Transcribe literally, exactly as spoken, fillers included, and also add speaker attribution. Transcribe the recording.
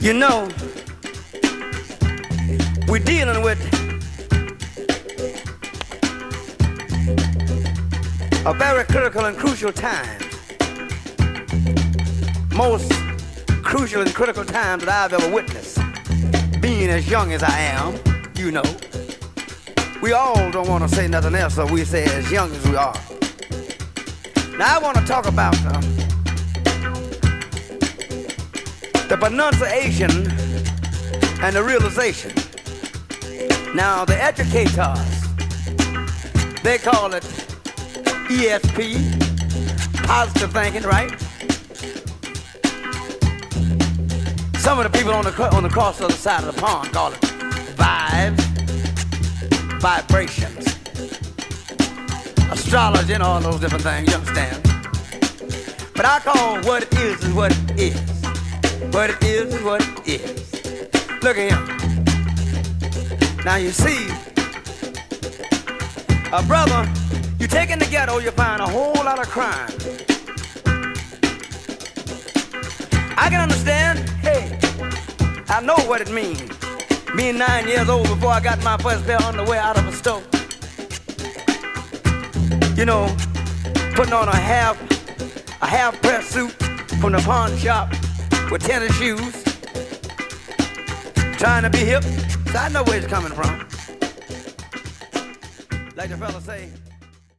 Speaker 1: You know, we're dealing with a very critical and crucial time. Most crucial and critical times that I've ever witnessed. Being as young as I am, you know. We all don't want to say nothing else, so we say as young as we are. Now I want to talk about uh, the pronunciation and the realization. Now the educators, they call it E S P, positive thinking, right? Some of the people on the on the cross other side of the pond call it vibes, vibrations, astrology, and all those different things. You understand? But I call what it is is what it is. What it is is what it is. Look at him. Now you see, a brother, you take in the ghetto, you find a whole lot of crime. I can understand, hey, I know what it means. Being nine years old before I got my first pair of underwear out of a store. You know, putting on a half, a half press suit from the pawn shop with tennis shoes. Trying to be hip, so I know where it's coming from. Like the fella say,